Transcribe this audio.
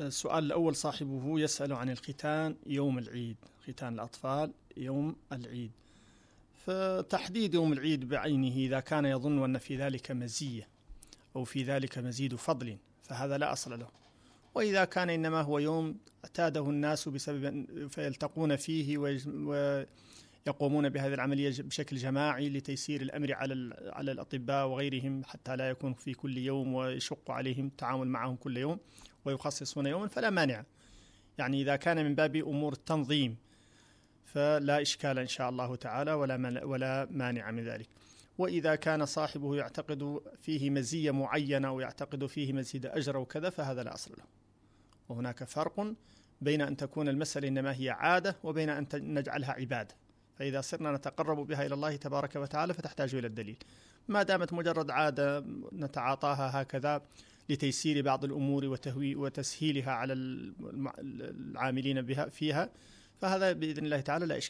السؤال الأول صاحبه يسأل عن الختان يوم العيد، ختان الأطفال يوم العيد. فتحديد يوم العيد بعينه إذا كان يظن أن في ذلك مزية أو في ذلك مزيد فضل فهذا لا أصل له. وإذا كان إنما هو يوم اعتاده الناس بسبب فيلتقون فيه ويقومون بهذه العملية بشكل جماعي لتيسير الأمر على الأطباء وغيرهم حتى لا يكون في كل يوم ويشق عليهم التعامل معهم كل يوم ويخصصون يوما فلا مانع. يعني إذا كان من باب أمور التنظيم فلا إشكال إن شاء الله تعالى ولا مانع من ذلك. وإذا كان صاحبه يعتقد فيه مزية معينة ويعتقد فيه مزيد أجر وكذا فهذا لا أصل له. وهناك فرق بين أن تكون المسألة إنما هي عادة وبين أن نجعلها عبادة. فإذا صرنا نتقرب بها إلى الله تبارك وتعالى فتحتاج إلى الدليل. ما دامت مجرد عادة نتعاطاها هكذا لتيسير بعض الأمور وتسهيلها على العاملين بها فيها فهذا بإذن الله تعالى لا إشكال.